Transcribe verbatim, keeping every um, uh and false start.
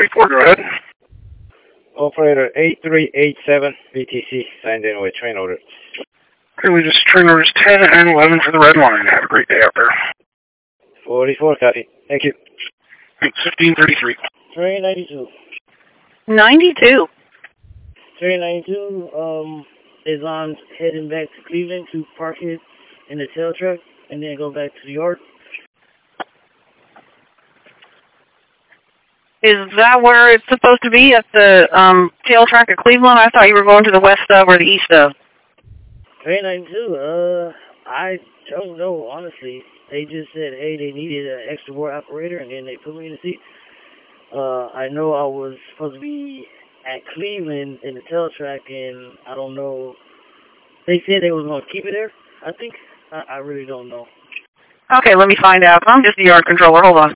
forty-four, go ahead. Operator eight three eight seven, B T C, signed in with train order. Okay, we just train orders ten and eleven for the red line. Have a great day out there. forty-four, copy. Thank you. Thanks, fifteen thirty-three. Train ninety-two. ninety-two. Train ninety-two um, is on heading back to Cleveland to park it in the tail truck and then go back to New York. Is that where it's supposed to be, at the um, tail track of Cleveland? I thought you were going to the west of or the east of. Train ninety-two, uh, I don't know, honestly. They just said, hey, they needed an extra board operator, and then they put me in the seat. Uh, I know I was supposed to be at Cleveland in the tail track, and I don't know. They said they was going to keep it there, I think. I, I really don't know. Okay, let me find out. I'm just the yard controller. Hold on.